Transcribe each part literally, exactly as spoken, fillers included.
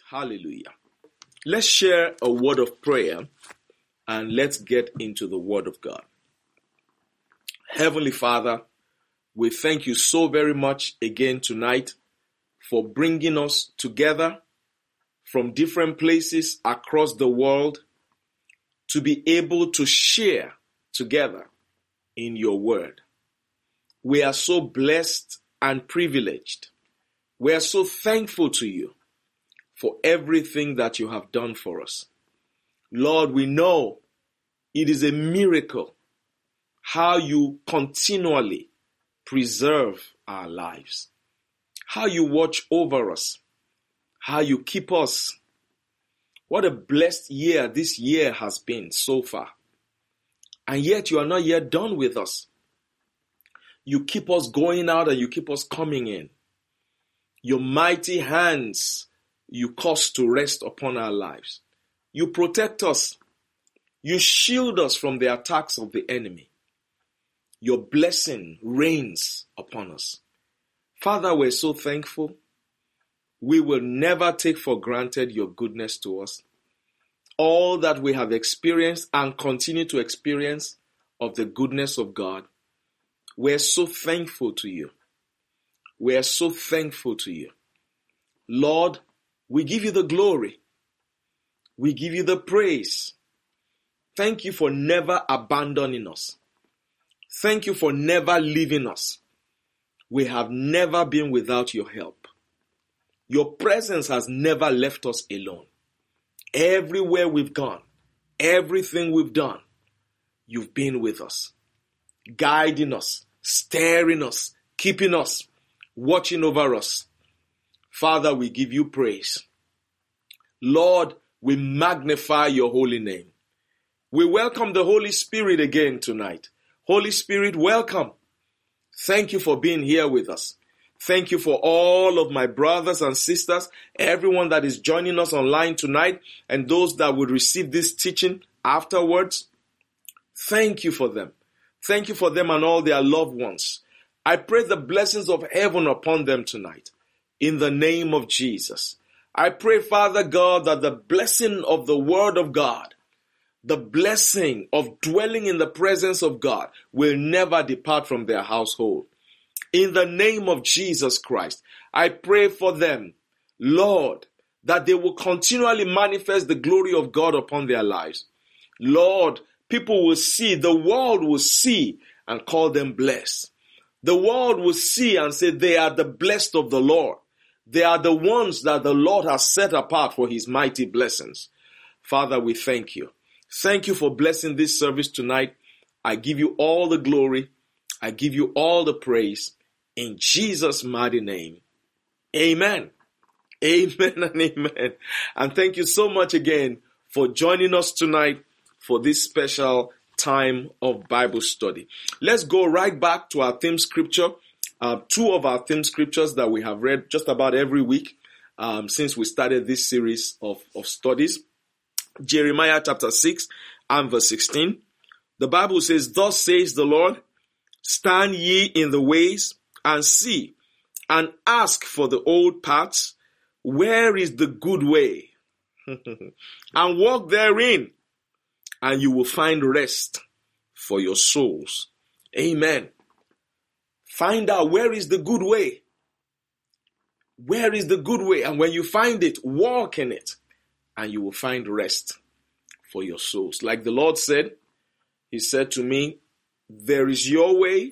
Hallelujah. Let's share a word of prayer and let's get into the word of God. Heavenly Father, we thank you so very much again tonight for bringing us together from different places across the world to be able to share together in your word. We are so blessed and privileged. We are so thankful to you for everything that you have done for us. Lord, we know it is a miracle how you continually preserve our lives, how you watch over us, how you keep us. What a blessed year this year has been so far. And yet you are not yet done with us. You keep us going out and you keep us coming in. Your mighty hands you cause to rest upon our lives. You protect us. You shield us from the attacks of the enemy. Your blessing reigns upon us. Father, we're so thankful. We will never take for granted your goodness to us. All that we have experienced and continue to experience of the goodness of God, we're so thankful to you. We're so thankful to you. Lord, we give you the glory. We give you the praise. Thank you for never abandoning us. Thank you for never leaving us. We have never been without your help. Your presence has never left us alone. Everywhere we've gone, everything we've done, you've been with us, guiding us, steering us, keeping us, watching over us. Father, we give you praise. Lord, we magnify your holy name. We welcome the Holy Spirit again tonight. Holy Spirit, welcome. Thank you for being here with us. Thank you for all of my brothers and sisters, everyone that is joining us online tonight, and those that will receive this teaching afterwards. Thank you for them. Thank you for them and all their loved ones. I pray the blessings of heaven upon them tonight. In the name of Jesus. I pray, Father God, that the blessing of the Word of God, the blessing of dwelling in the presence of God will never depart from their household. In the name of Jesus Christ, I pray for them, Lord, that they will continually manifest the glory of God upon their lives. Lord, people will see, the world will see and call them blessed. The world will see and say they are the blessed of the Lord. They are the ones that the Lord has set apart for his mighty blessings. Father, we thank you. Thank you for blessing this service tonight. I give you all the glory. I give you all the praise. In Jesus' mighty name. Amen. Amen and amen. And thank you so much again for joining us tonight for this special time of Bible study. Let's go right back to our theme scripture. Uh, two of our theme scriptures that we have read just about every week um, since we started this series of, of studies. Jeremiah chapter six and verse sixteen. The Bible says, "Thus says the Lord, stand ye in the ways and see, and ask for the old paths, where is the good way? And walk therein, and you will find rest for your souls." Amen. Find out where is the good way. Where is the good way? And when you find it, walk in it, and you will find rest for your souls. Like the Lord said, he said to me, there is your way,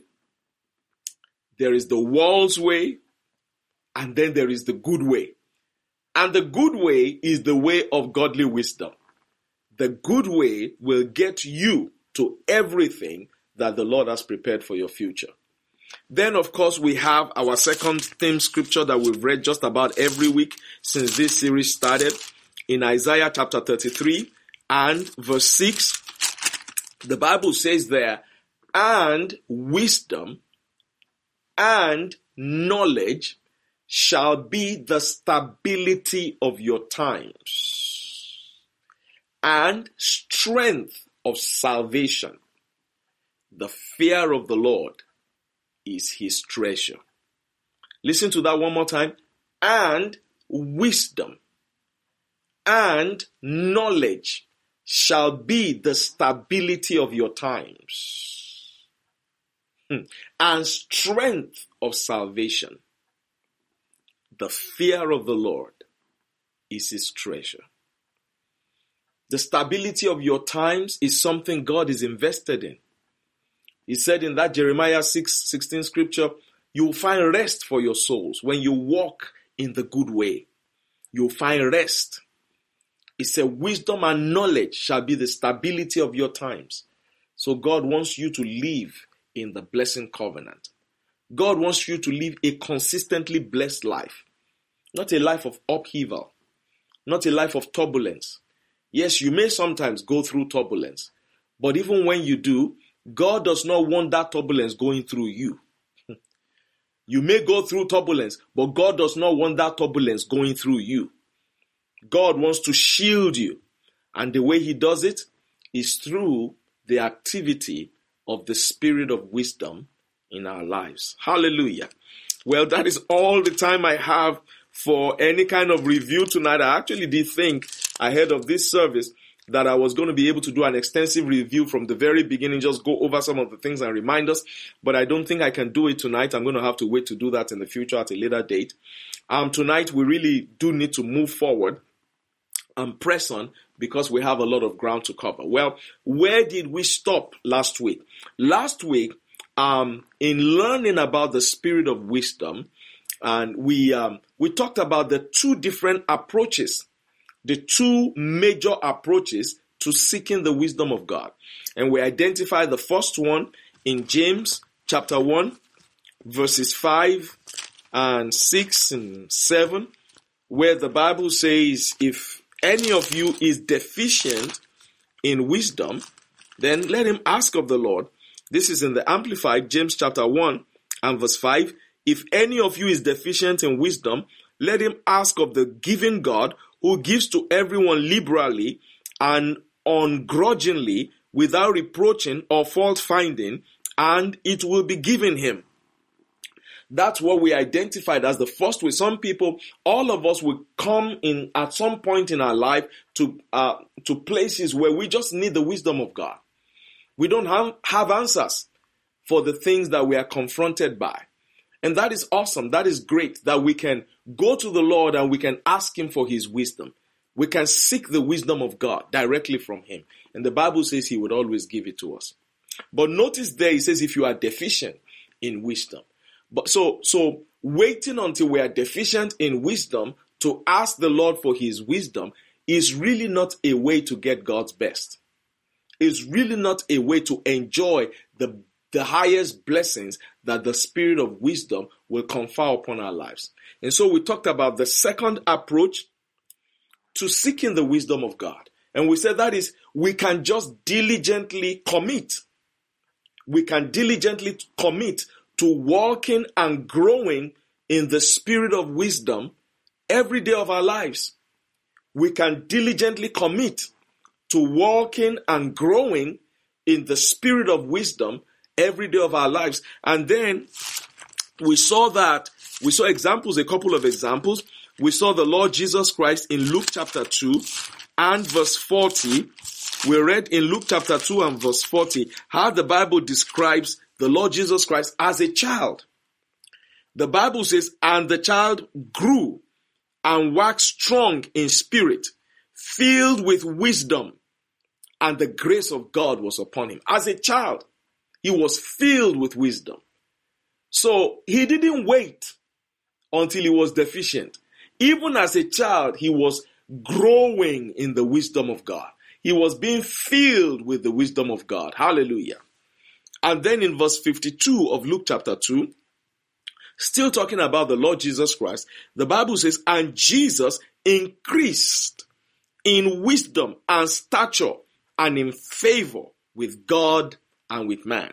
there is the world's way, and then there is the good way. And the good way is the way of godly wisdom. The good way will get you to everything that the Lord has prepared for your future. Then, of course, we have our second theme scripture that we've read just about every week since this series started in Isaiah chapter thirty-three and verse six. The Bible says there, "And wisdom and knowledge shall be the stability of your times, and strength of salvation. The fear of the Lord is his treasure." Listen to that one more time. "And wisdom and knowledge shall be the stability of your times, and strength of salvation. The fear of the Lord is his treasure. The stability of your times is something God is invested in. He said in that Jeremiah six sixteen scripture, you will find rest for your souls. When you walk in the good way, you'll find rest. He said, wisdom and knowledge shall be the stability of your times. So God wants you to live in the blessing covenant. God wants you to live a consistently blessed life. Not a life of upheaval. Not a life of turbulence. Yes, you may sometimes go through turbulence. But even when you do, God does not want that turbulence going through you. You may go through turbulence, but God does not want that turbulence going through you. God wants to shield you. And the way he does it is through the activity of the spirit of wisdom in our lives. Hallelujah. Well, that is all the time I have for any kind of review tonight. I actually did think ahead of this service that I was going to be able to do an extensive review from the very beginning, just go over some of the things and remind us, but I don't think I can do it tonight. I'm going to have to wait to do that in the future at a later date. Um, tonight, we really do need to move forward and press on because we have a lot of ground to cover. Well, where did we stop last week? Last week, um, in learning about the spirit of wisdom, and we um, we talked about the two different approaches, the two major approaches to seeking the wisdom of God. And we identified the first one in James chapter one, verses five and six and seven, where the Bible says, if any of you is deficient in wisdom, then let him ask of the Lord. This is in the Amplified, James chapter one and verse five. If any of you is deficient in wisdom, let him ask of the giving God, who gives to everyone liberally and ungrudgingly, without reproaching or fault finding, and it will be given him. That's what we identified as the first way. Some people, all of us will come in at some point in our life to uh, to places where we just need the wisdom of God. We don't have, have answers for the things that we are confronted by. And that is awesome. That is great that we can go to the Lord and we can ask him for his wisdom. We can seek the wisdom of God directly from him. And the Bible says he would always give it to us. But notice there, he says if you are deficient in wisdom. But so, so waiting until we are deficient in wisdom to ask the Lord for his wisdom is really not a way to get God's best. It's really not a way to enjoy the the highest blessings that the spirit of wisdom will confer upon our lives. And so we talked about the second approach to seeking the wisdom of God. And we said that is, we can just diligently commit. We can diligently commit to walking and growing in the spirit of wisdom every day of our lives. We can diligently commit to walking and growing in the spirit of wisdom every day of our lives. And then we saw that, we saw examples, a couple of examples. We saw the Lord Jesus Christ in Luke chapter two and verse forty. We read in Luke chapter two and verse forty how the Bible describes the Lord Jesus Christ as a child. The Bible says, and the child grew and waxed strong in spirit, filled with wisdom, and the grace of God was upon him. As a child, he was filled with wisdom. So he didn't wait until he was deficient. Even as a child, he was growing in the wisdom of God. He was being filled with the wisdom of God. Hallelujah. And then in verse fifty-two of Luke chapter two, still talking about the Lord Jesus Christ, the Bible says, and Jesus increased in wisdom and stature and in favor with God and with man.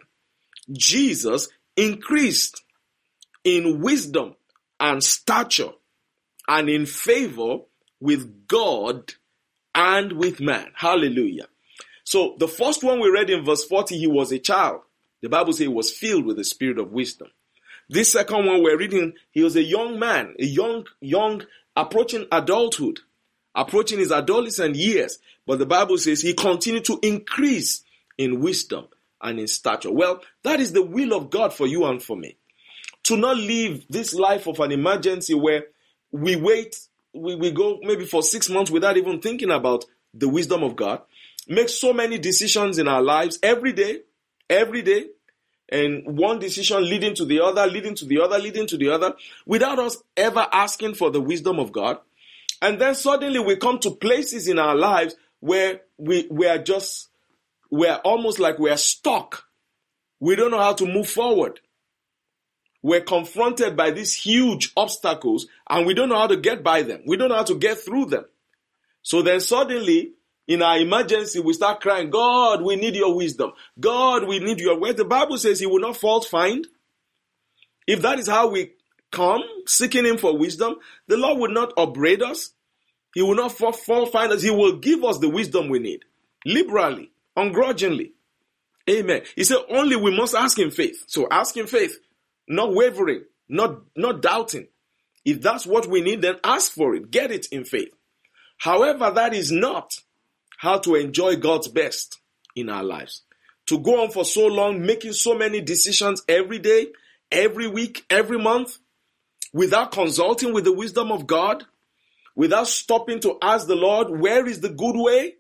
Jesus increased in wisdom and stature and in favor with God and with man. Hallelujah. So the first one we read in verse forty, he was a child. The Bible says he was filled with the spirit of wisdom. This second one we're reading, he was a young man, a young, young, approaching adulthood. approaching his adolescent years. But the Bible says he continued to increase in wisdom and in stature. Well, that is the will of God for you and for me. To not live this life of an emergency where we wait, we, we go maybe for six months without even thinking about the wisdom of God. Make so many decisions in our lives every day, every day. And one decision leading to the other, leading to the other, leading to the other, without us ever asking for the wisdom of God. And then suddenly we come to places in our lives where we, we are just, we're almost like we're stuck. We don't know how to move forward. We're confronted by these huge obstacles and we don't know how to get by them. We don't know how to get through them. So then suddenly, in our emergency, we start crying, God, we need your wisdom. God, we need your word. The Bible says he will not fault find. If that is how we come, seeking him for wisdom, the Lord will not upbraid us. He will not fault find us. He will give us the wisdom we need, liberally, ungrudgingly. Amen. He said only we must ask in faith. So ask in faith, not wavering, not, not doubting. If that's what we need, then ask for it. Get it in faith. However, that is not how to enjoy God's best in our lives. To go on for so long, making so many decisions every day, every week, every month, without consulting with the wisdom of God, without stopping to ask the Lord, where is the good way?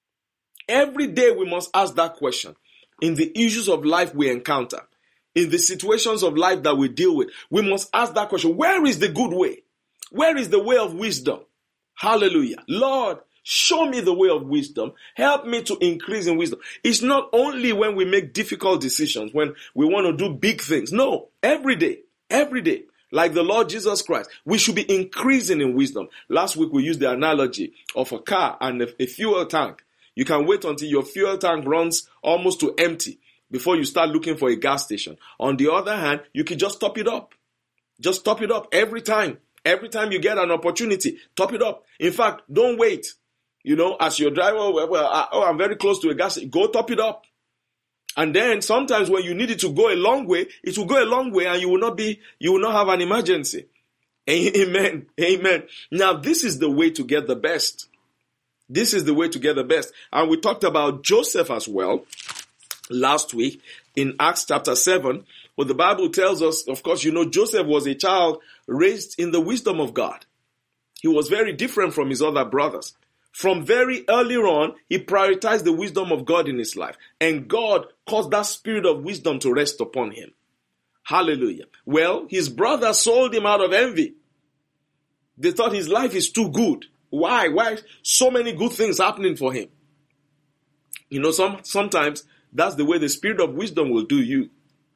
Every day we must ask that question. In the issues of life we encounter, in the situations of life that we deal with, we must ask that question, where is the good way? Where is the way of wisdom? Hallelujah. Lord, show me the way of wisdom. Help me to increase in wisdom. It's not only when we make difficult decisions, when we want to do big things. No, every day, every day, like the Lord Jesus Christ, we should be increasing in wisdom. Last week we used the analogy of a car and a, a fuel tank. You can wait until your fuel tank runs almost to empty before you start looking for a gas station. On the other hand, you can just top it up. Just top it up every time. Every time you get an opportunity, top it up. In fact, don't wait. You know, as your driver, well, well I, oh, I'm very close to a gas station. Go top it up. And then sometimes when you need it to go a long way, it will go a long way and you will not be, you will not have an emergency. Amen. Amen. Now, this is the way to get the best. This is the way to get the best. And we talked about Joseph as well last week in Acts chapter seven. But the Bible tells us, of course, you know, Joseph was a child raised in the wisdom of God. He was very different from his other brothers. From very early on, he prioritized the wisdom of God in his life. And God caused that spirit of wisdom to rest upon him. Hallelujah. Well, his brothers sold him out of envy. They thought his life is too good. Why? Why so many good things happening for him? You know, some sometimes that's the way the spirit of wisdom will do you.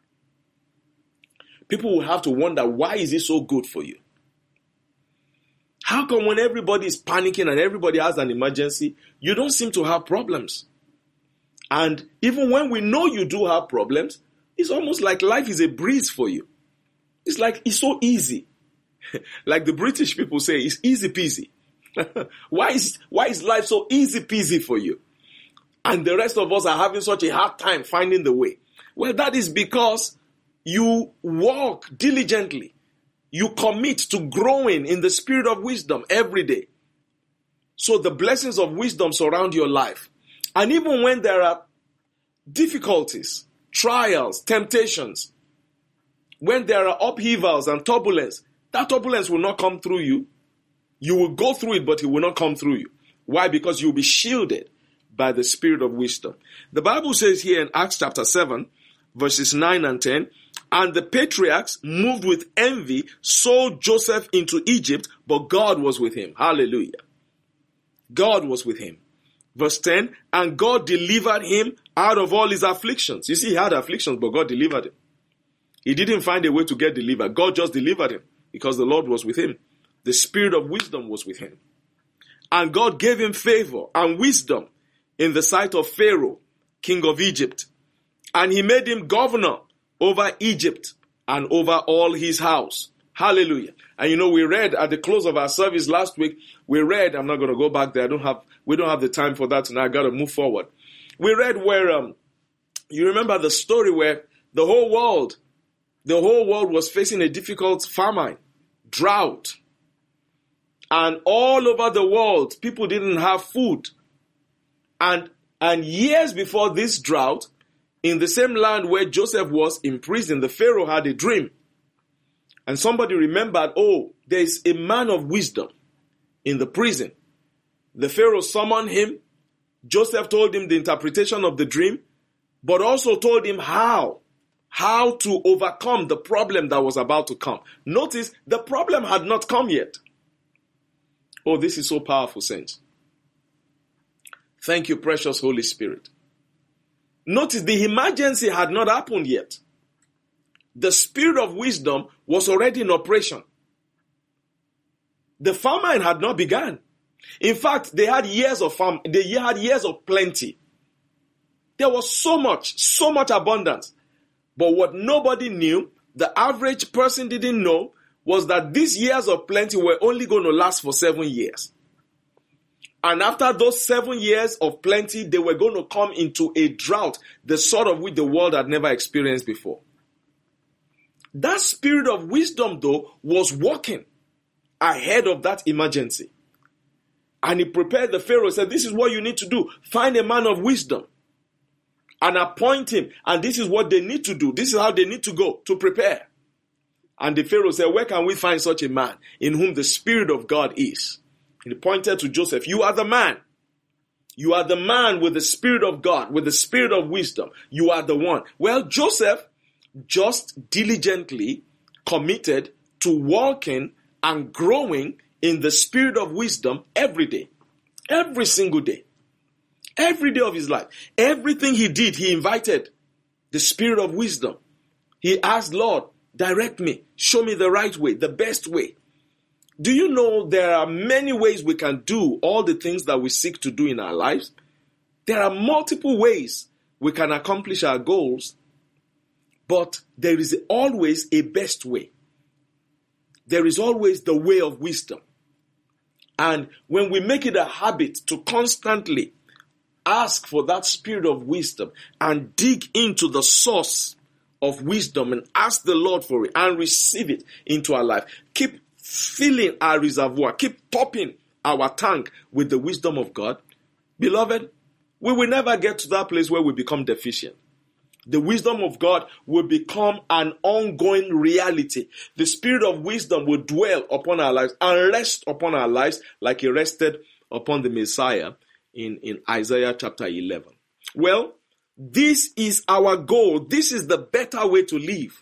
People will have to wonder, why is it so good for you? How come when everybody is panicking and everybody has an emergency, you don't seem to have problems? And even when we know you do have problems, it's almost like life is a breeze for you. It's like it's so easy. Like the British people say, it's easy peasy. why is why is life so easy peasy for you? And the rest of us are having such a hard time finding the way. Well, that is because you walk diligently. You commit to growing in the spirit of wisdom every day. So the blessings of wisdom surround your life. And even when there are difficulties, trials, temptations, when there are upheavals and turbulence, that turbulence will not come through you. You will go through it, but it will not come through you. Why? Because you'll be shielded by the spirit of wisdom. The Bible says here in Acts chapter seven, verses nine and ten, and the patriarchs, moved with envy, sold Joseph into Egypt, but God was with him. Hallelujah. God was with him. Verse ten, and God delivered him out of all his afflictions. You see, he had afflictions, but God delivered him. He didn't find a way to get delivered. God just delivered him because the Lord was with him. The spirit of wisdom was with him. And God gave him favor and wisdom in the sight of Pharaoh, king of Egypt. And he made him governor over Egypt and over all his house. Hallelujah. And you know, we read at the close of our service last week, we read, I'm not going to go back there. I don't have, we don't have the time for that tonight. I got to move forward. We read where, um, you remember the story where the whole world, the whole world was facing a difficult famine, drought. And all over the world, people didn't have food. And, and years before this drought, in the same land where Joseph was in prison, the Pharaoh had a dream. And somebody remembered, oh, there is a man of wisdom in the prison. The Pharaoh summoned him. Joseph told him the interpretation of the dream, but also told him how, how to overcome the problem that was about to come. Notice, the problem had not come yet. Oh, this is so powerful, saints. Thank you, precious Holy Spirit. Notice the emergency had not happened yet. The spirit of wisdom was already in operation. The famine had not begun. In fact, they had years of farm, they had years of plenty. There was so much, so much abundance. But what nobody knew, the average person didn't know, was that these years of plenty were only going to last for seven years. And after those seven years of plenty, they were going to come into a drought, the sort of which the world had never experienced before. That spirit of wisdom, though, was working ahead of that emergency. And he prepared the Pharaoh, said, this is what you need to do. Find a man of wisdom and appoint him. And this is what they need to do. This is how they need to go to prepare. And the Pharaoh said, where can we find such a man in whom the Spirit of God is? He pointed to Joseph. You are the man. You are the man with the Spirit of God, with the Spirit of wisdom. You are the one. Well, Joseph just diligently committed to walking and growing in the spirit of wisdom every day. Every single day. Every day of his life. Everything he did, he invited the spirit of wisdom. He asked, Lord, direct me. Show me the right way, the best way. Do you know there are many ways we can do all the things that we seek to do in our lives? There are multiple ways we can accomplish our goals, but there is always a best way. There is always the way of wisdom. And when we make it a habit to constantly ask for that spirit of wisdom and dig into the source of wisdom and ask the Lord for it and receive it into our life, keep filling our reservoir, keep topping our tank with the wisdom of God, beloved, we will never get to that place where we become deficient. The wisdom of God will become an ongoing reality. The spirit of wisdom will dwell upon our lives and rest upon our lives like it rested upon the Messiah in, in Isaiah chapter eleven. Well, this is our goal. This is the better way to live.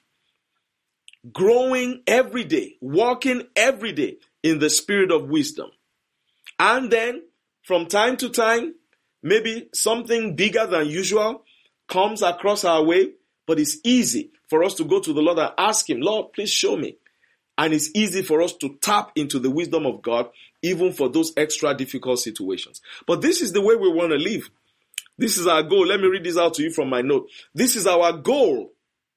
Growing every day, walking every day in the spirit of wisdom. And then, from time to time, maybe something bigger than usual comes across our way, but it's easy for us to go to the Lord and ask him, Lord, please show me. And it's easy for us to tap into the wisdom of God, even for those extra difficult situations. But this is the way we want to live. This is our goal. Let me read this out to you from my note. This is our goal,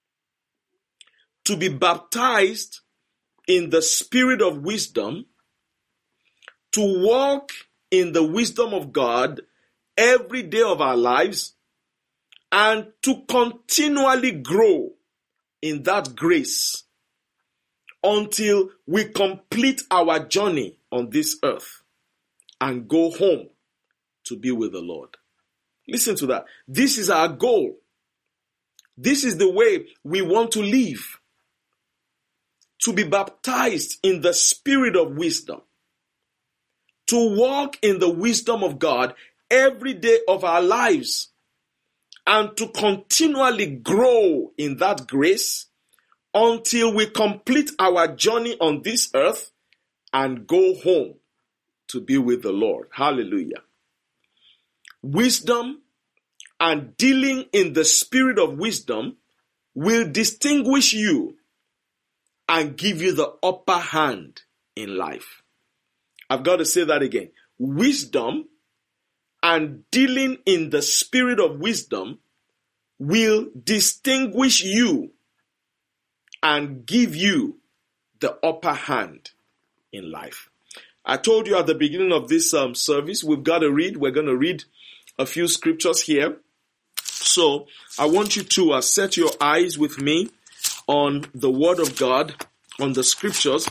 to be baptized in the spirit of wisdom, to walk in the wisdom of God every day of our lives, and to continually grow in that grace until we complete our journey on this earth and go home to be with the Lord. Listen to that. This is our goal. This is the way we want to live. To be baptized in the spirit of wisdom. To walk in the wisdom of God every day of our lives. And to continually grow in that grace until we complete our journey on this earth and go home to be with the Lord. Hallelujah. Wisdom and dealing in the spirit of wisdom will distinguish you and give you the upper hand in life. I've got to say that again. Wisdom and dealing in the spirit of wisdom will distinguish you and give you the upper hand in life. I told you at the beginning of this um, service, we've got to read. We're going to read a few scriptures here. So I want you to uh, set your eyes with me on the Word of God, on the scriptures.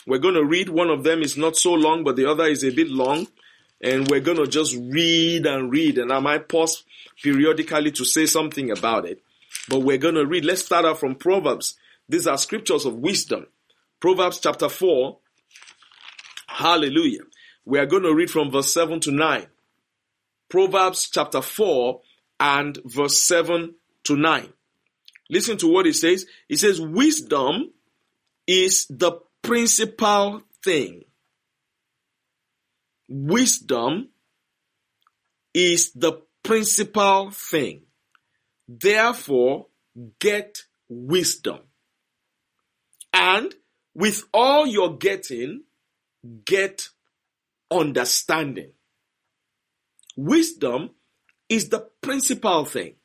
We're going to read. One of them is not so long, but the other is a bit long. And we're going to just read and read. And I might pause periodically to say something about it. But we're going to read. Let's start out from Proverbs. These are scriptures of wisdom. Proverbs chapter four. Hallelujah. We are going to read from verse seven to nine. Proverbs chapter four and verse seven to nine. Listen to what it says. It says, wisdom is the principal thing. Wisdom is the principal thing. Therefore, get wisdom. And with all you're getting, get understanding. Wisdom is the principal thing.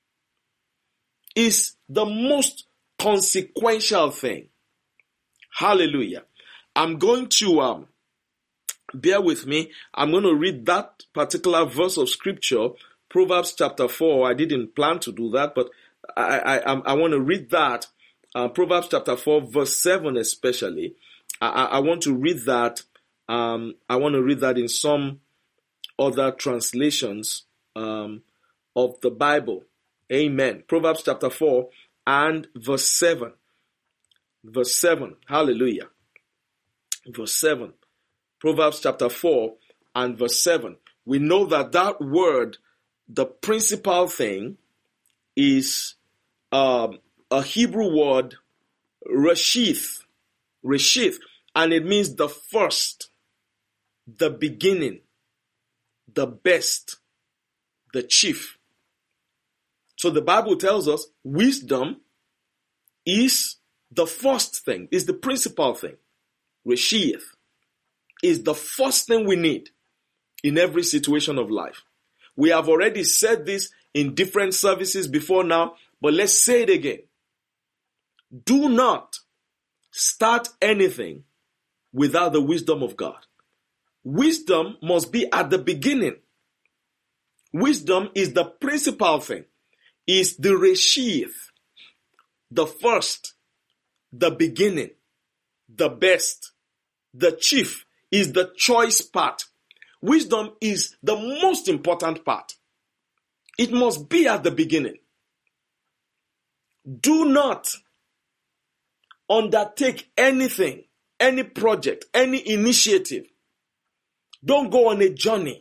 Is the most consequential thing. Hallelujah. I'm going to, um, bear with me. I'm going to read that particular verse of scripture, Proverbs chapter four. I didn't plan to do that, but I, I, I, I want to read that. Uh, Proverbs chapter four, verse seven especially. I, I, I want to read that. Um, I want to read that in some other translations um, of the Bible. Amen. Proverbs chapter four and verse seven. Verse seven. Hallelujah. Verse seven. Proverbs chapter four and verse seven. We know that that word, the principal thing, is um, a Hebrew word, reshith. Reshith. And it means the first, the beginning, the best, the chief. So the Bible tells us wisdom is the first thing, is the principal thing. Reshith is the first thing we need in every situation of life. We have already said this in different services before now, but let's say it again. Do not start anything without the wisdom of God. Wisdom must be at the beginning. Wisdom is the principal thing. Is the reshith, the first, the beginning, the best, the chief, is the choice part. Wisdom is the most important part. It must be at the beginning. Do not undertake anything, any project, any initiative. Don't go on a journey.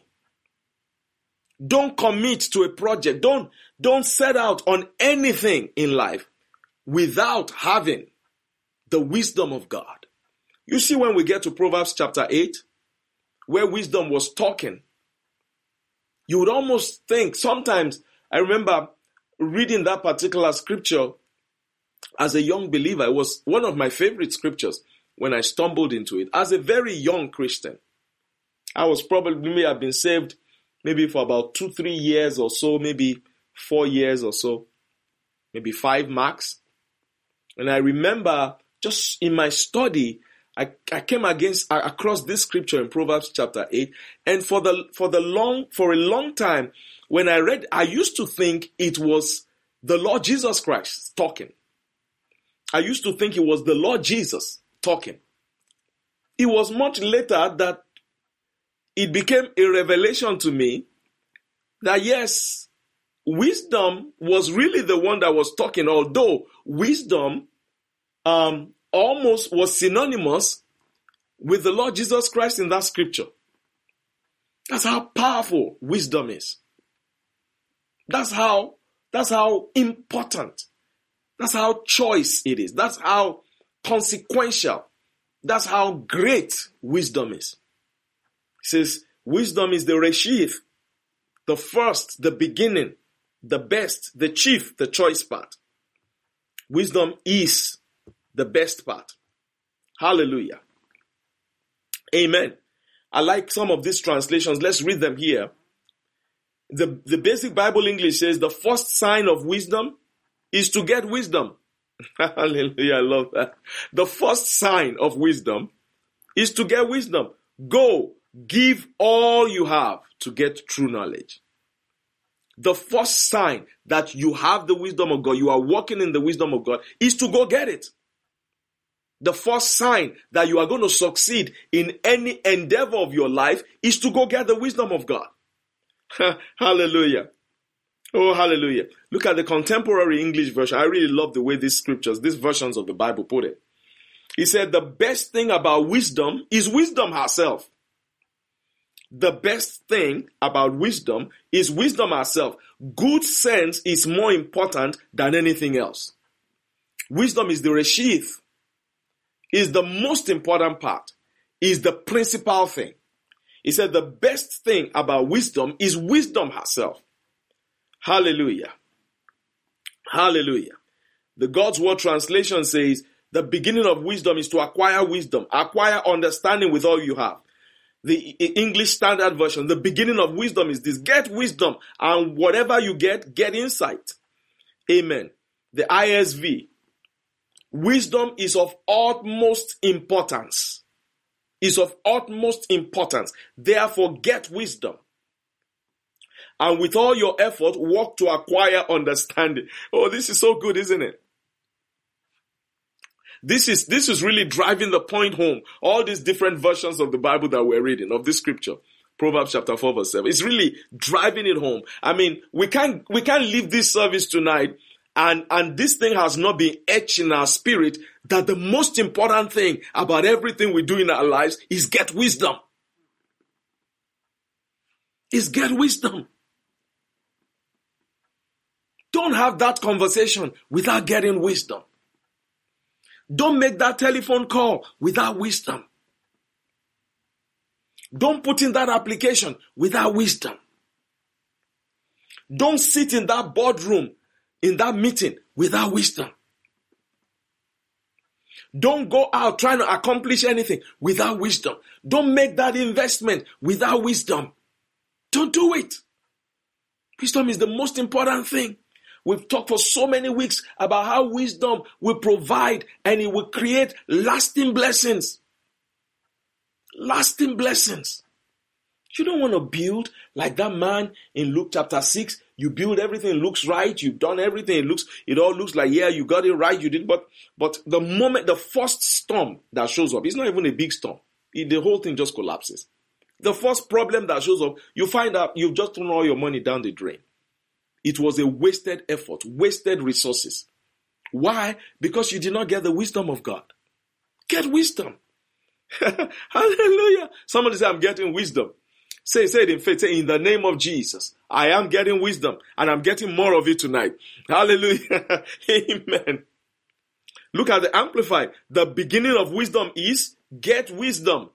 Don't commit to a project. Don't, don't set out on anything in life without having the wisdom of God. You see, when we get to Proverbs chapter eight, where wisdom was talking, you would almost think, sometimes I remember reading that particular scripture as a young believer. It was one of my favorite scriptures when I stumbled into it. As a very young Christian, I was probably, may have been saved maybe for about two, three years or so, maybe four years or so, maybe five max. And I remember just in my study, I, I came against across this scripture in Proverbs chapter eight, and for the for the long for a long time, when I read, I used to think it was the Lord Jesus Christ talking. I used to think it was the Lord Jesus talking. It was much later that it became a revelation to me that yes, wisdom was really the one that was talking, although wisdom um, almost was synonymous with the Lord Jesus Christ in that scripture. That's how powerful wisdom is. That's how, that's how important. That's how choice it is. That's how consequential. That's how great wisdom is. It says, wisdom is the reshith, the first, the beginning, the best, the chief, the choice part. Wisdom is the best part. Hallelujah. Amen. I like some of these translations. Let's read them here. The, the basic Bible English says the first sign of wisdom is to get wisdom. Hallelujah. I love that. The first sign of wisdom is to get wisdom. Go, give all you have to get true knowledge. The first sign that you have the wisdom of God, you are walking in the wisdom of God, is to go get it. the first sign that you are going to succeed in any endeavor of your life is to go get the wisdom of God. Hallelujah. Oh, hallelujah. Look at the contemporary English version. I really love the way these scriptures, these versions of the Bible put it. He said the best thing about wisdom is wisdom herself. The best thing about wisdom is wisdom herself. Good sense is more important than anything else. Wisdom is the reshith, is the most important part, is the principal thing. He said the best thing about wisdom is wisdom herself. Hallelujah. Hallelujah. The God's Word translation says, the beginning of wisdom is to acquire wisdom, acquire understanding with all you have. The English Standard Version, the beginning of wisdom is this: get wisdom, and whatever you get, get insight. Amen. The I S V, wisdom is of utmost importance. Is of utmost importance. Therefore, get wisdom. And with all your effort, work to acquire understanding. Oh, this is so good, isn't it? This is, this is really driving the point home. All these different versions of the Bible that we're reading, of this scripture. Proverbs chapter four verse seven. It's really driving it home. I mean, we can't, we can't leave this service tonight and, and this thing has not been etched in our spirit that the most important thing about everything we do in our lives is get wisdom. Is get wisdom. Don't have that conversation without getting wisdom. Don't make that telephone call without wisdom. Don't put in that application without wisdom. Don't sit in that boardroom, in that meeting without wisdom. Don't go out trying to accomplish anything without wisdom. Don't make that investment without wisdom. Don't do it. Wisdom is the most important thing. We've talked for so many weeks about how wisdom will provide and it will create lasting blessings. Lasting blessings. You don't want to build like that man in Luke chapter six. You build everything, looks right. You've done everything. It looks, it all looks like, yeah, you got it right. You did, but, but the moment, the first storm that shows up, it's not even a big storm. It, the whole thing just collapses. The first problem that shows up, you find out you've just thrown all your money down the drain. It was a wasted effort, wasted resources. Why? Because you did not get the wisdom of God. Get wisdom. Hallelujah. Somebody say, I'm getting wisdom. Say, say it in faith. Say, in the name of Jesus, I am getting wisdom and I'm getting more of it tonight. Hallelujah. Amen. Look at the Amplified. The beginning of wisdom is get wisdom.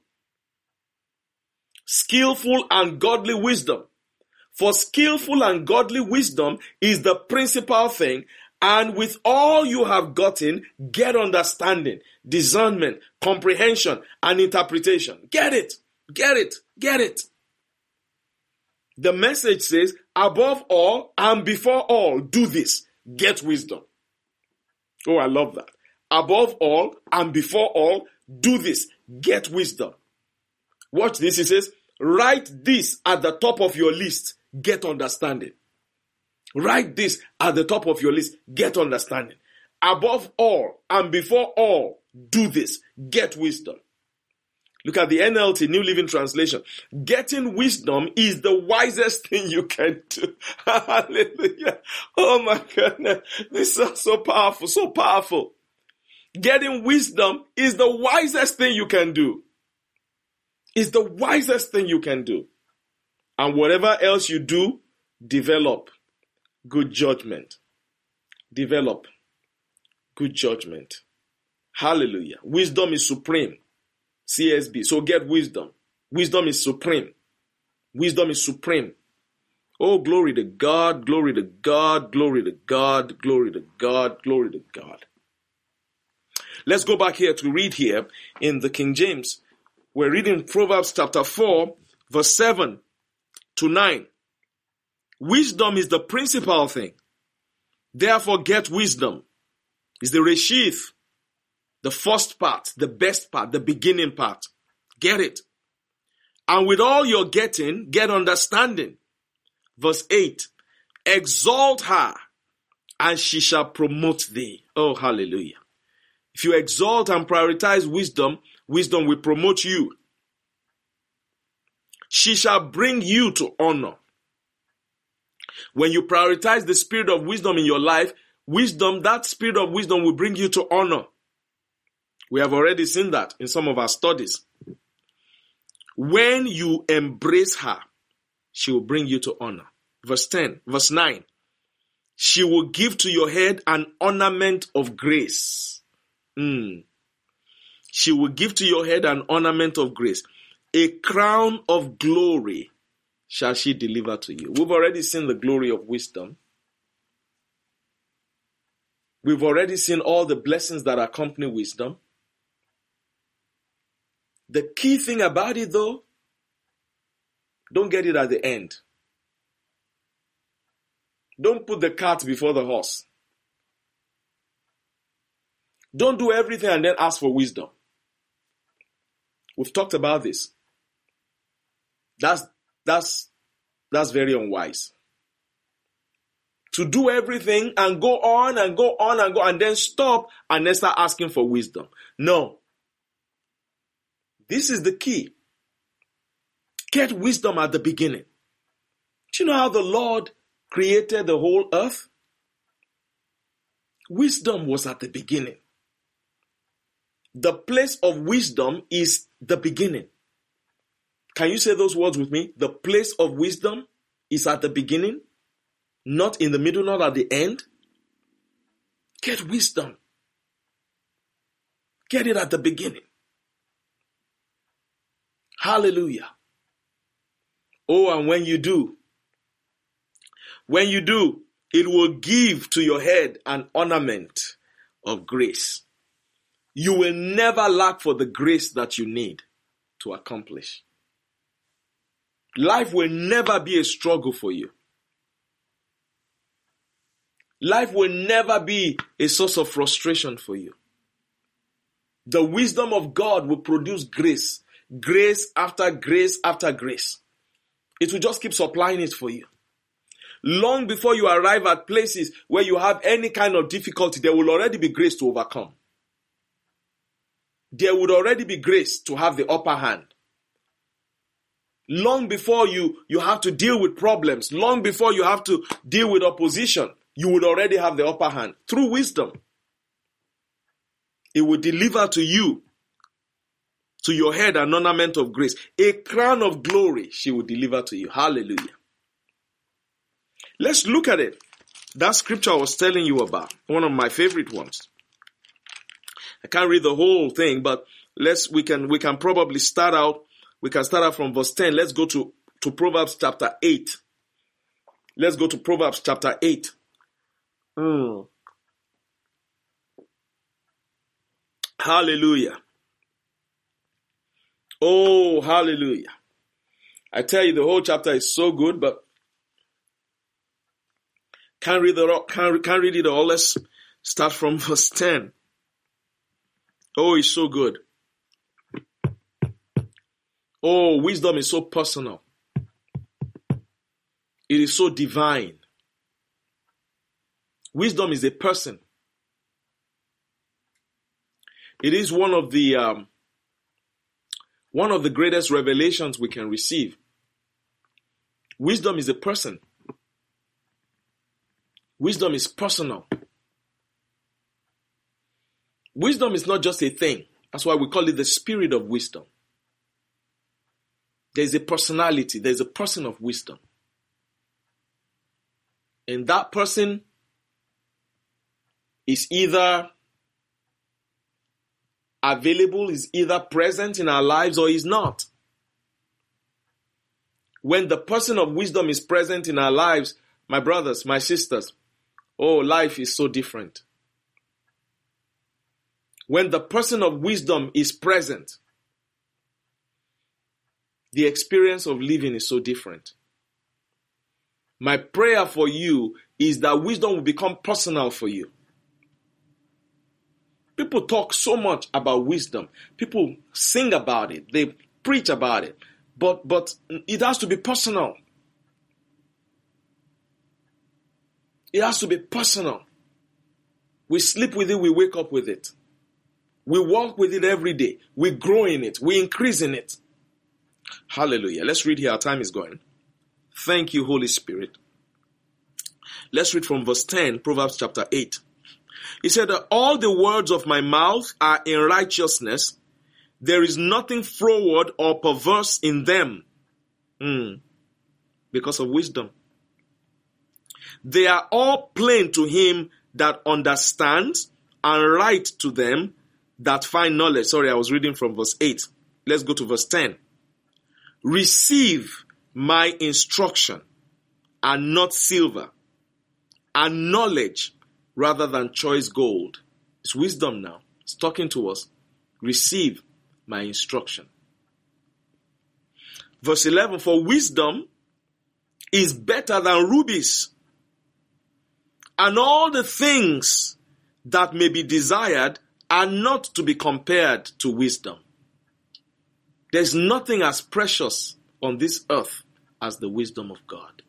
Skillful and godly wisdom. For skillful and godly wisdom is the principal thing, and with all you have gotten, get understanding, discernment, comprehension, and interpretation. Get it, get it, get it. The Message says, above all and before all, do this, get wisdom. Oh, I love that. Above all and before all, do this, get wisdom. Watch this, he says, write this at the top of your list. Get understanding. Write this at the top of your list. Get understanding. Above all and before all, do this. Get wisdom. Look at the N L T, New Living Translation. Getting wisdom is the wisest thing you can do. Hallelujah. Oh my goodness. This is so powerful, so powerful. Getting wisdom is the wisest thing you can do. It's the wisest thing you can do. And whatever else you do, develop good judgment. Develop good judgment. Hallelujah. Wisdom is supreme. C S B. So get wisdom. Wisdom is supreme. Wisdom is supreme. Oh, glory to God, glory to God, glory to God, glory to God, glory to God. Let's go back here to read here in the King James. We're reading Proverbs chapter four, verse seven to nine. Wisdom is the principal thing. Therefore get wisdom. It's the reshith, the first part, the best part, the beginning part. Get it. And with all you're getting, get understanding. Verse eight. Exalt her, and she shall promote thee. Oh, hallelujah. If you exalt and prioritize wisdom, wisdom will promote you. She shall bring you to honor. When you prioritize the spirit of wisdom in your life, wisdom, that spirit of wisdom will bring you to honor. We have already seen that in some of our studies. When you embrace her, she will bring you to honor. Verse ten, verse nine. She will give to your head an ornament of grace. Mm. She will give to your head an ornament of grace. A crown of glory shall she deliver to you. We've already seen the glory of wisdom. We've already seen all the blessings that accompany wisdom. The key thing about it, though, don't get it at the end. Don't put the cart before the horse. Don't do everything and then ask for wisdom. We've talked about this. That's, that's, that's very unwise. To do everything and go on and go on and go and then stop and then start asking for wisdom. No. This is the key. Get wisdom at the beginning. Do you know how the Lord created the whole earth? Wisdom was at the beginning. The place of wisdom is the beginning. Can you say those words with me? The place of wisdom is at the beginning, not in the middle, not at the end. Get wisdom. Get it at the beginning. Hallelujah. Oh, and when you do, when you do, it will give to your head an ornament of grace. You will never lack for the grace that you need to accomplish. Life will never be a struggle for you. Life will never be a source of frustration for you. The wisdom of God will produce grace, grace after grace after grace. It will just keep supplying it for you. Long before you arrive at places where you have any kind of difficulty, there will already be grace to overcome. There would already be grace to have the upper hand. Long before you, you have to deal with problems, long before you have to deal with opposition, you would already have the upper hand. Through wisdom, it will deliver to you, to your head, an ornament of grace. A crown of glory she will deliver to you. Hallelujah. Let's look at it. That scripture I was telling you about, one of my favorite ones. I can't read the whole thing, but let's we can we can probably start out. We can start out from verse ten. Let's go to, to Proverbs chapter eight. Let's go to Proverbs chapter eight. Mm. Hallelujah. Oh, hallelujah. I tell you, the whole chapter is so good, but can't read, the, can't, can't read it all. Let's start from verse ten. Oh, it's so good. Oh, wisdom is so personal. It is so divine. Wisdom is a person. It is one of the um, one of the greatest revelations we can receive. Wisdom is a person. Wisdom is personal. Wisdom is not just a thing. That's why we call it the spirit of wisdom. There's a personality. There's a person of wisdom. And that person is either available, is either present in our lives or is not. When the person of wisdom is present in our lives, my brothers, my sisters, oh, life is so different. When the person of wisdom is present, the experience of living is so different. My prayer for you is that wisdom will become personal for you. People talk so much about wisdom. People sing about it. They preach about it. But, but it has to be personal. It has to be personal. We sleep with it, we wake up with it. We walk with it every day. We grow in it. We increase in it. Hallelujah. Let's read here. Our time is going. Thank you, Holy Spirit. Let's read from verse ten, Proverbs chapter eight. He said that all the words of my mouth are in righteousness. There is nothing froward or perverse in them. Mm. Because of wisdom. They are all plain to him that understands, and right to them that find knowledge. Sorry, I was reading from verse eight. Let's go to verse ten. Receive my instruction, and not silver, and knowledge rather than choice gold. It's wisdom now. It's talking to us. Receive my instruction. Verse eleven, for wisdom is better than rubies, and all the things that may be desired are not to be compared to wisdom. There's nothing as precious on this earth as the wisdom of God.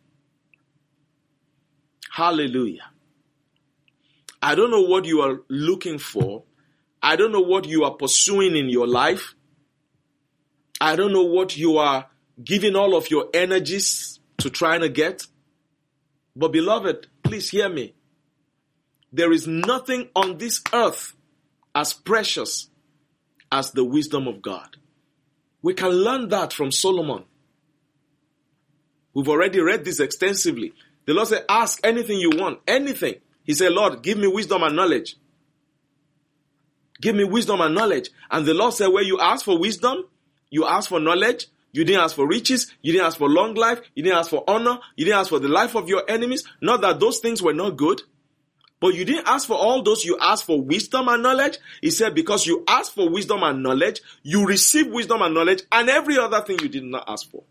Hallelujah. I don't know what you are looking for. I don't know what you are pursuing in your life. I don't know what you are giving all of your energies to trying to get. But beloved, please hear me. There is nothing on this earth as precious as the wisdom of God. We can learn that from Solomon. We've already read this extensively. The Lord said, ask anything you want, anything. He said, Lord, give me wisdom and knowledge. Give me wisdom and knowledge. And the Lord said, where you ask for wisdom, you ask for knowledge, you didn't ask for riches, you didn't ask for long life, you didn't ask for honor, you didn't ask for the life of your enemies. Not that those things were not good, but you didn't ask for all those, you asked for wisdom and knowledge. He said, because you asked for wisdom and knowledge, you receive wisdom and knowledge and every other thing you did not ask for.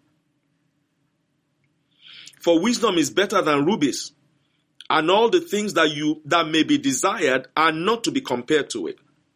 For wisdom is better than rubies, and all the things that you that may be desired are not to be compared to it.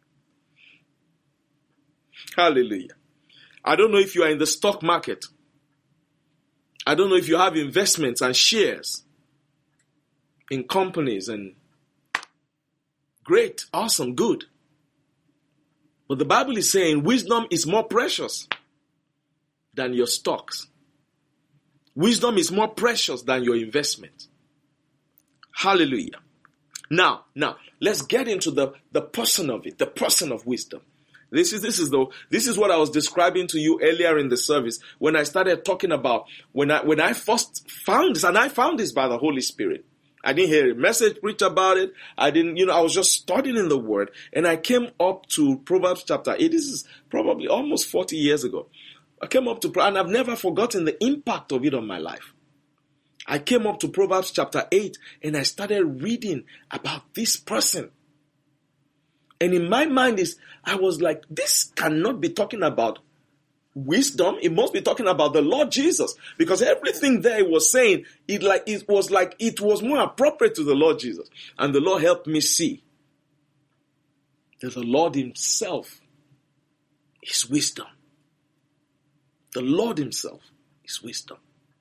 Hallelujah. I don't know if you are in the stock market. I don't know if you have investments and shares in companies, and great, awesome, good. But the Bible is saying wisdom is more precious than your stocks. Wisdom is more precious than your investment. Hallelujah. Now, now, let's get into the, the person of it, the person of wisdom. This is, this is the, this is what I was describing to you earlier in the service when I started talking about when I, when I first found this, and I found this by the Holy Spirit. I didn't hear a message preach about it. I didn't, you know, I was just studying in the Word, and I came up to Proverbs chapter eight. This is probably almost forty years ago. I came up to, and I've never forgotten the impact of it on my life. I came up to Proverbs chapter eight, and I started reading about this person. And in my mind is, I was like, this cannot be talking about wisdom. It must be talking about the Lord Jesus, because everything there it was saying, it like it was like it was more appropriate to the Lord Jesus. And the Lord helped me see that the Lord Himself is wisdom. The Lord Himself is wisdom.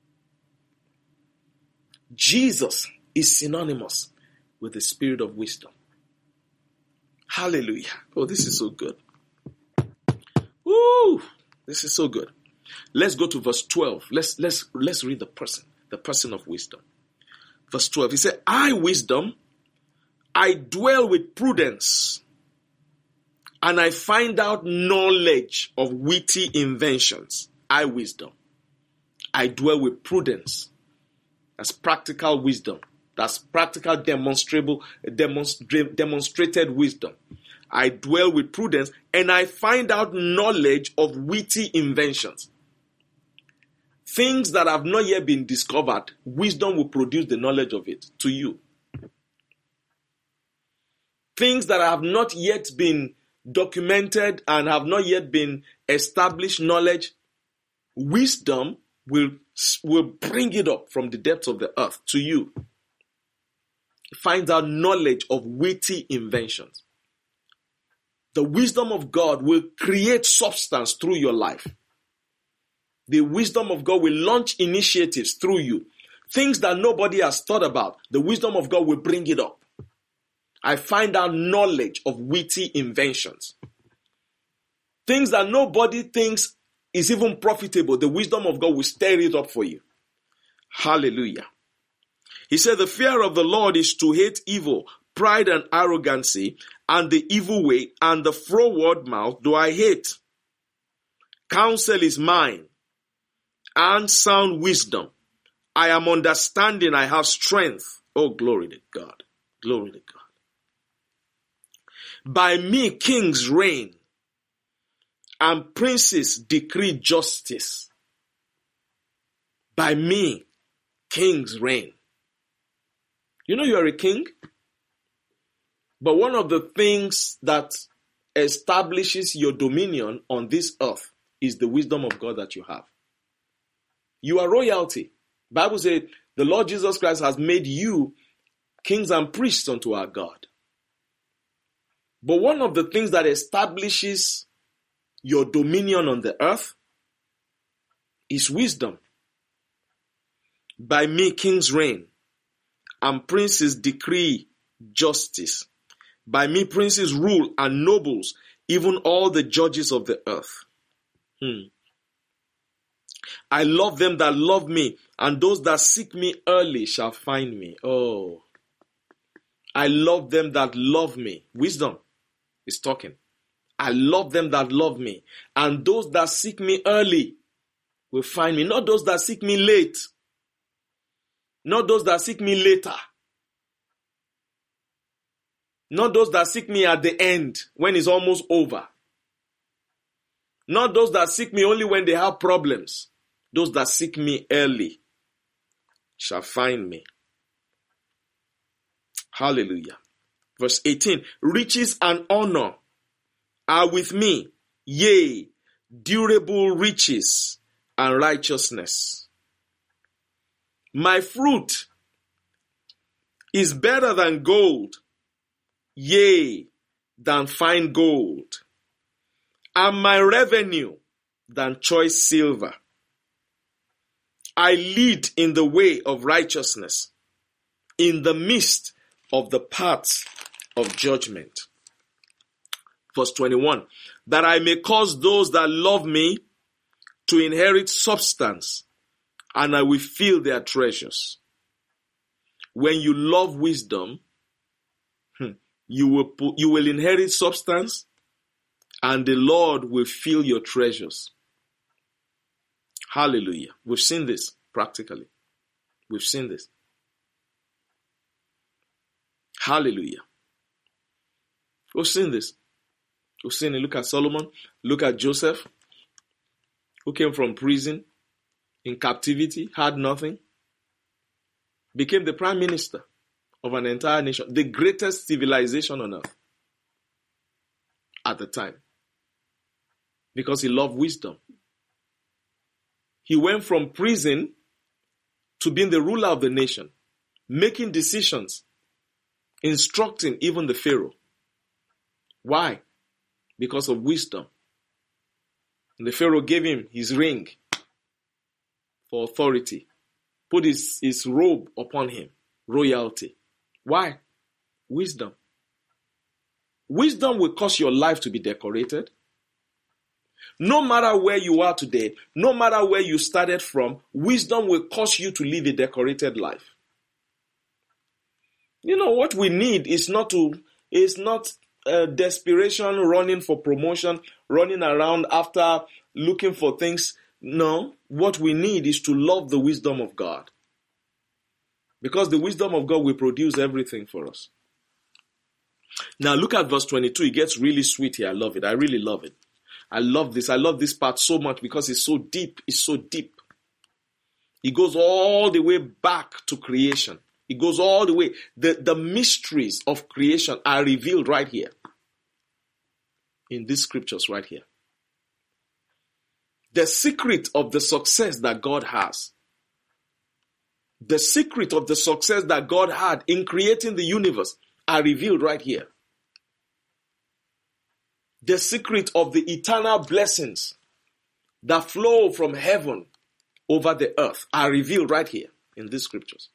Jesus is synonymous with the spirit of wisdom. Hallelujah. Oh, this is so good. Woo! This is so good. Let's go to verse twelve. Let's, let's, let's read the person, the person of wisdom. Verse twelve, he said, I, wisdom, I dwell with prudence, and I find out knowledge of witty inventions. I, wisdom, I dwell with prudence. That's practical wisdom. That's practical, demonstrable, demonstra- demonstrated wisdom. I dwell with prudence, and I find out knowledge of witty inventions. Things that have not yet been discovered, wisdom will produce the knowledge of it to you. Things that have not yet been documented and have not yet been established knowledge, wisdom will, will bring it up from the depths of the earth to you. It finds out knowledge of witty inventions. The wisdom of God will create substance through your life. The wisdom of God will launch initiatives through you. Things that nobody has thought about, the wisdom of God will bring it up. I find out knowledge of witty inventions. Things that nobody thinks is even profitable, the wisdom of God will stir it up for you. Hallelujah. He said, the fear of the Lord is to hate evil, pride and arrogancy, and the evil way, and the froward mouth do I hate. Counsel is mine, and sound wisdom. I am understanding, I have strength. Oh, glory to God. Glory to God. By me kings reign, and princes decree justice. By me kings reign. You know you are a king? But one of the things that establishes your dominion on this earth is the wisdom of God that you have. You are royalty. The Bible says the Lord Jesus Christ has made you kings and priests unto our God. But one of the things that establishes your dominion on the earth is wisdom. By me kings reign, and princes decree justice. By me princes rule, and nobles, even all the judges of the earth. Hmm. I love them that love me, and those that seek me early shall find me. Oh, I love them that love me. Wisdom is talking. I love them that love me, and those that seek me early will find me. Not those that seek me late. Not those that seek me later. Not those that seek me at the end when it's almost over. Not those that seek me only when they have problems. Those that seek me early shall find me. Hallelujah. Verse eighteen. Riches and honor are with me, yea, durable riches and righteousness. My fruit is better than gold, yea, than fine gold, and my revenue than choice silver. I lead in the way of righteousness, in the midst of the paths of judgment. Verse twenty-one, that I may cause those that love me to inherit substance, and I will fill their treasures. When you love wisdom, you will put, you will inherit substance, and the Lord will fill your treasures. Hallelujah. We've seen this practically. We've seen this. Hallelujah. We've seen this. We've seen it. Look at Solomon. Look at Joseph, who came from prison in captivity, had nothing, became the prime minister of an entire nation, the greatest civilization on earth at the time, because he loved wisdom. He went from prison to being the ruler of the nation, making decisions, instructing even the Pharaoh. Why? Because of wisdom. And the Pharaoh gave him his ring for authority, put his, his robe upon him, royalty. Why? Wisdom. Wisdom will cause your life to be decorated. No matter where you are today, no matter where you started from, wisdom will cause you to live a decorated life. You know, what we need is not to, is not uh, desperation, running for promotion, running around after looking for things. No, what we need is to love the wisdom of God. Because the wisdom of God will produce everything for us. Now look at verse twenty-two. It gets really sweet here. I love it. I really love it. I love this. I love this part so much because it's so deep. It's so deep. It goes all the way back to creation. It goes all the way. The, the mysteries of creation are revealed right here. In these scriptures right here. The secret of the success that God has. The secret of the success that God had in creating the universe are revealed right here. The secret of the eternal blessings that flow from heaven over the earth are revealed right here in these scriptures.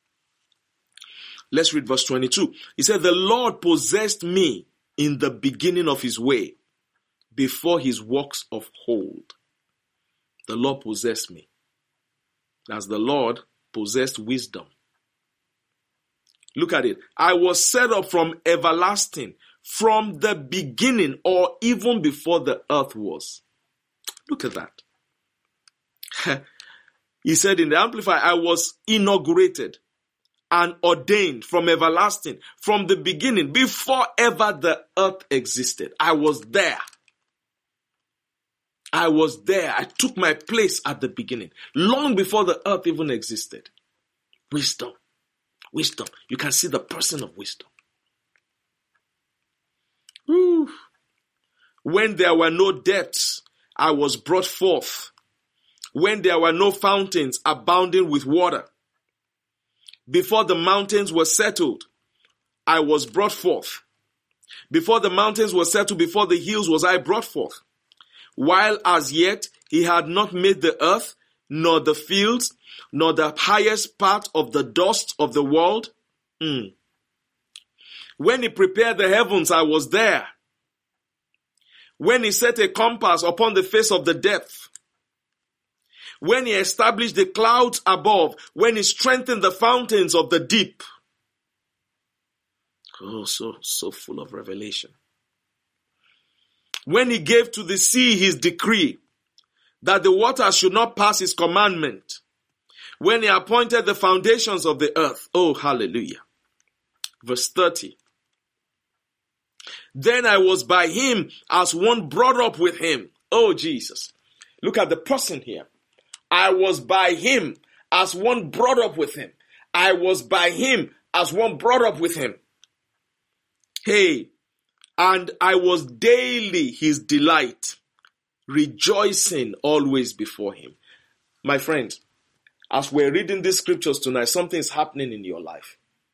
Let's read verse twenty-two. He said, the Lord possessed me in the beginning of his way, before his works of old. The Lord possessed me. As the Lord possessed wisdom. Look at it. I was set up from everlasting, from the beginning, or even before the earth was. Look at that. He said in the Amplified, I was inaugurated and ordained from everlasting, from the beginning, before ever the earth existed. I was there. I was there. I took my place at the beginning, long before the earth even existed. Wisdom. Wisdom. You can see the person of wisdom. Whew. When there were no depths, I was brought forth. When there were no fountains abounding with water. Before the mountains were settled, I was brought forth. Before the mountains were settled, before the hills was I brought forth. While as yet he had not made the earth, nor the fields, nor the highest part of the dust of the world. Mm. When he prepared the heavens, I was there. When he set a compass upon the face of the depth. When he established the clouds above. When he strengthened the fountains of the deep. Oh, so, so full of revelation. When he gave to the sea his decree, that the waters should not pass his commandment. When he appointed the foundations of the earth. Oh, hallelujah. Verse thirty. Then I was by him as one brought up with him. Oh, Jesus. Look at the person here. I was by him as one brought up with him. I was by him as one brought up with him. Hey, and I was daily his delight, rejoicing always before him. My friend, as we're reading these scriptures tonight, something is happening in your life.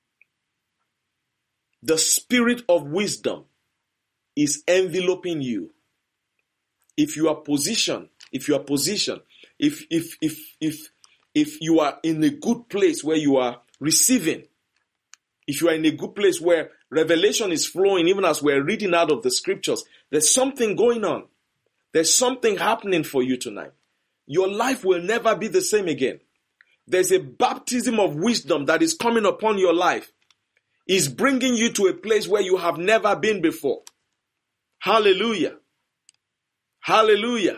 The spirit of wisdom is enveloping you. If you are positioned, if you are positioned, if if if if if you are in a good place where you are receiving, if you are in a good place where revelation is flowing, even as we're reading out of the scriptures, there's something going on. There's something happening for you tonight. Your life will never be the same again. There's a baptism of wisdom that is coming upon your life. It's bringing you to a place where you have never been before. Hallelujah. Hallelujah.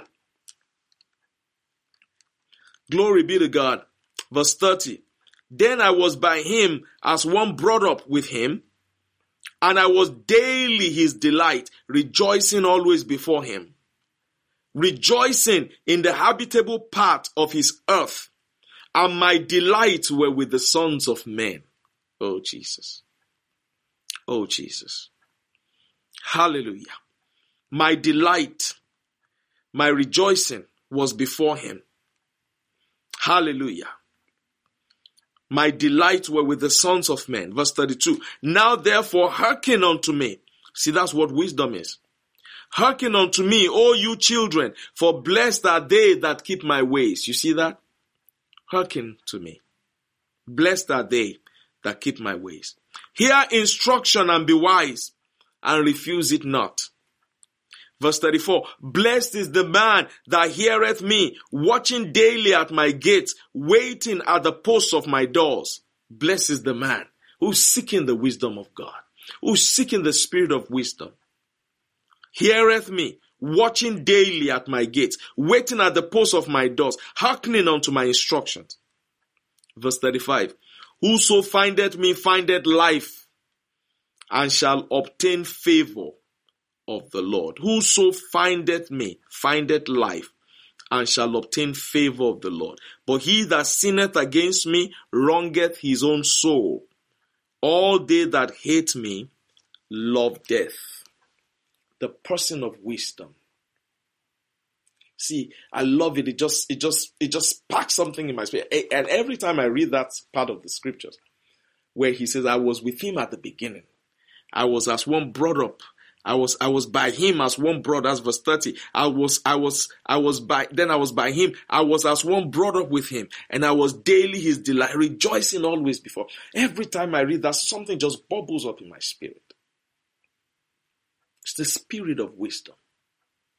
Glory be to God. Verse thirty. Then I was by him as one brought up with him, and I was daily his delight, rejoicing always before him. Rejoicing in the habitable part of his earth, and my delights were with the sons of men. Oh, Jesus. Oh, Jesus. Hallelujah. My delight, my rejoicing was before him. Hallelujah. My delights were with the sons of men. Verse thirty-two. Now therefore hearken unto me. See, that's what wisdom is. Hearken unto me, O you children, for blessed are they that keep my ways. You see that? Hearken to me. Blessed are they that keep my ways. Hear instruction and be wise, and refuse it not. Verse thirty-four, blessed is the man that heareth me, watching daily at my gates, waiting at the posts of my doors. Blessed is the man who's seeking the wisdom of God, who's seeking the spirit of wisdom. Heareth me, watching daily at my gates, waiting at the posts of my doors, hearkening unto my instructions. Verse thirty-five, whoso findeth me findeth life, and shall obtain favor of the Lord. Whoso findeth me findeth life, and shall obtain favor of the Lord. But he that sinneth against me wrongeth his own soul. All they that hate me love death. The person of wisdom. See, I love it. It just, it just, it just sparks something in my spirit. And every time I read that part of the scriptures, where he says, I was with him at the beginning. I was as one brought up. I was, I was by him as one brought, that's verse thirty. I was, I was, I was by, then I was by him. I was as one brought up with him, and I was daily his delight, rejoicing always before. Every time I read that, something just bubbles up in my spirit. It's the spirit of wisdom.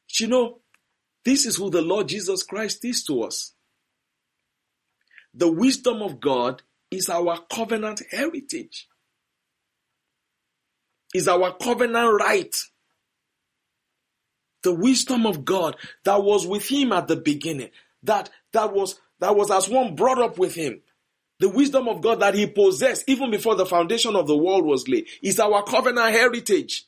You know, this is who the Lord Jesus Christ is to us. The wisdom of God is our covenant heritage. Is our covenant right. The wisdom of God that was with him at the beginning, that, that was, that was as one brought up with him. The wisdom of God that he possessed even before the foundation of the world was laid is our covenant heritage.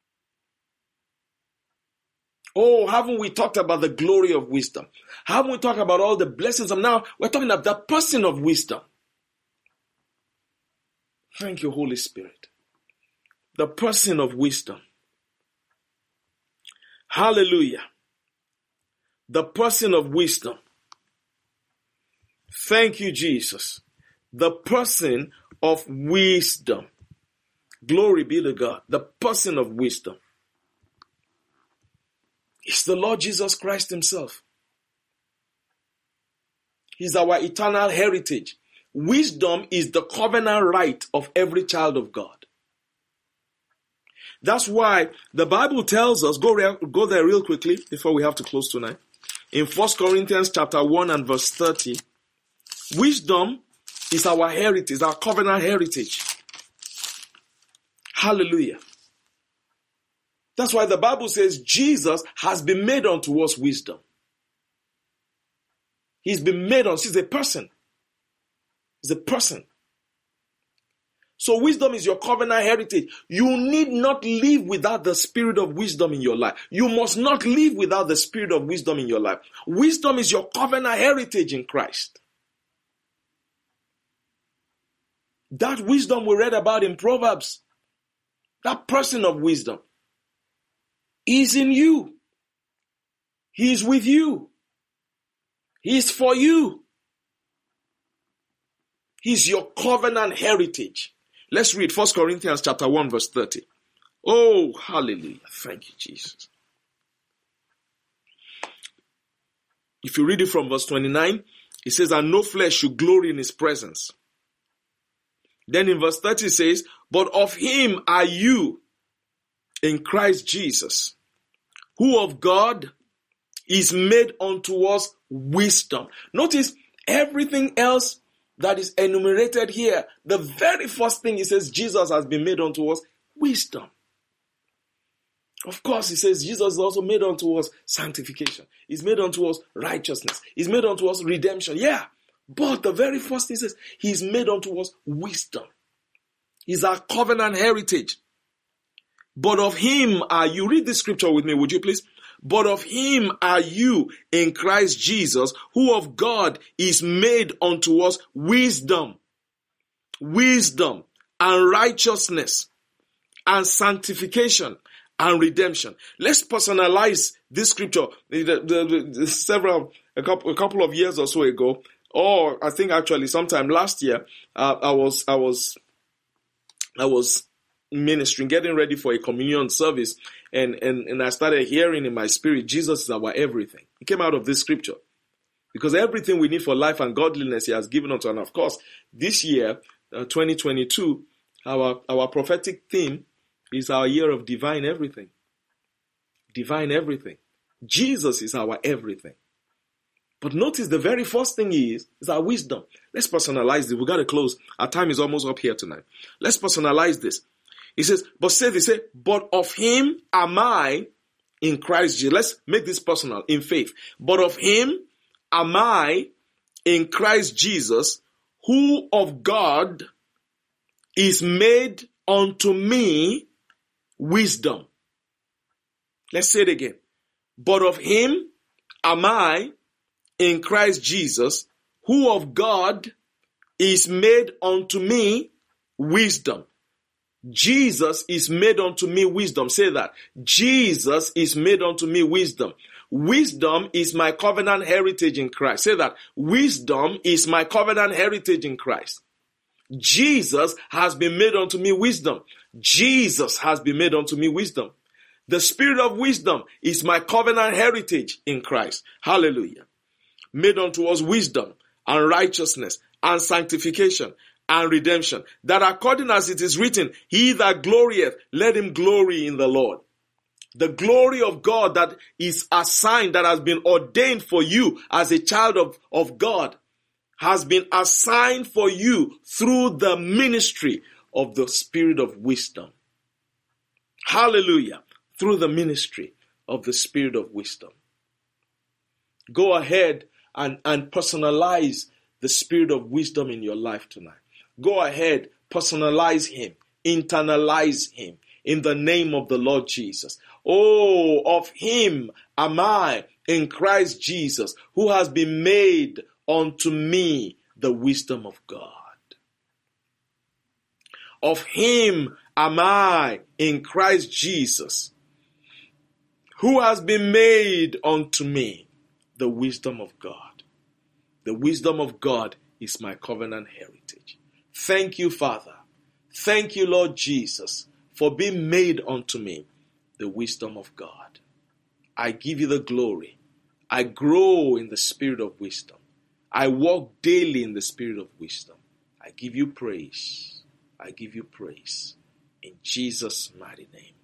Oh, haven't we talked about the glory of wisdom? Haven't we talked about all the blessings? And now we're talking about the person of wisdom. Thank you, Holy Spirit. The person of wisdom. Hallelujah. The person of wisdom. Thank you, Jesus. The person of wisdom. Glory be to God. The person of wisdom. It's the Lord Jesus Christ himself. He's our eternal heritage. Wisdom is the covenant right of every child of God. That's why the Bible tells us, go, re- go there real quickly before we have to close tonight. In First Corinthians chapter one and verse thirty, wisdom is our heritage, our covenant heritage. Hallelujah. That's why the Bible says Jesus has been made unto us wisdom. He's been made unto us. He's a person. He's a person. So wisdom is your covenant heritage. You need not live without the spirit of wisdom in your life. You must not live without the spirit of wisdom in your life. Wisdom is your covenant heritage in Christ. That wisdom we read about in Proverbs, that person of wisdom, is in you. He is with you. He is for you. He's your covenant heritage. Let's read First Corinthians chapter one verse thirty. Oh, hallelujah. Thank you, Jesus. If you read it from verse twenty-nine, it says, and no flesh should glory in his presence. Then in verse thirty it says, but of him are you in Christ Jesus, who of God is made unto us wisdom. Notice everything else that is enumerated here. The very first thing it says, Jesus has been made unto us wisdom. Of course, it says Jesus is also made unto us sanctification. He's made unto us righteousness. He's made unto us redemption. Yeah. But the very first thing it says, he's made unto us wisdom. He's our covenant heritage. But of him are you, read this scripture with me, would you please? But of him are you in Christ Jesus, who of God is made unto us wisdom, wisdom and righteousness and sanctification and redemption. Let's personalize this scripture. The, the, the, several, a couple, a couple of years or so ago, or I think actually sometime last year, uh, I was, I was, I was ministering, getting ready for a communion service, and, and, and I started hearing in my spirit, Jesus is our everything. It came out of this scripture. Because everything we need for life and godliness he has given unto us. And of course, this year, uh, twenty twenty-two, our, our prophetic theme is our year of divine everything. Divine everything. Jesus is our everything. But notice the very first thing is, is our wisdom. Let's personalize this. We got to close. Our time is almost up here tonight. Let's personalize this. He says, but say they say, but of him am I in Christ Jesus. Let's make this personal in faith. But of him am I in Christ Jesus, who of God is made unto me wisdom. Let's say it again. But of him am I in Christ Jesus, who of God is made unto me wisdom. Jesus is made unto me wisdom. Say that. Jesus is made unto me wisdom. Wisdom is my covenant heritage in Christ. Say that. Wisdom is my covenant heritage in Christ. Jesus has been made unto me wisdom. Jesus has been made unto me wisdom. The spirit of wisdom is my covenant heritage in Christ. Hallelujah. Made unto us wisdom and righteousness and sanctification and redemption, that according as it is written, he that glorieth, let him glory in the Lord. The glory of God that is assigned, that has been ordained for you as a child of, of God, has been assigned for you through the ministry of the Spirit of wisdom. Hallelujah. Through the ministry of the Spirit of wisdom. Go ahead and, and personalize the Spirit of wisdom in your life tonight. Go ahead, personalize Him, internalize Him in the name of the Lord Jesus. Oh, of Him am I in Christ Jesus, who has been made unto me the wisdom of God. Of Him am I in Christ Jesus, who has been made unto me the wisdom of God. The wisdom of God is my covenant heritage. Thank you, Father. Thank you, Lord Jesus, for being made unto me the wisdom of God. I give you the glory. I grow in the spirit of wisdom. I walk daily in the spirit of wisdom. I give you praise. I give you praise. In Jesus' mighty name.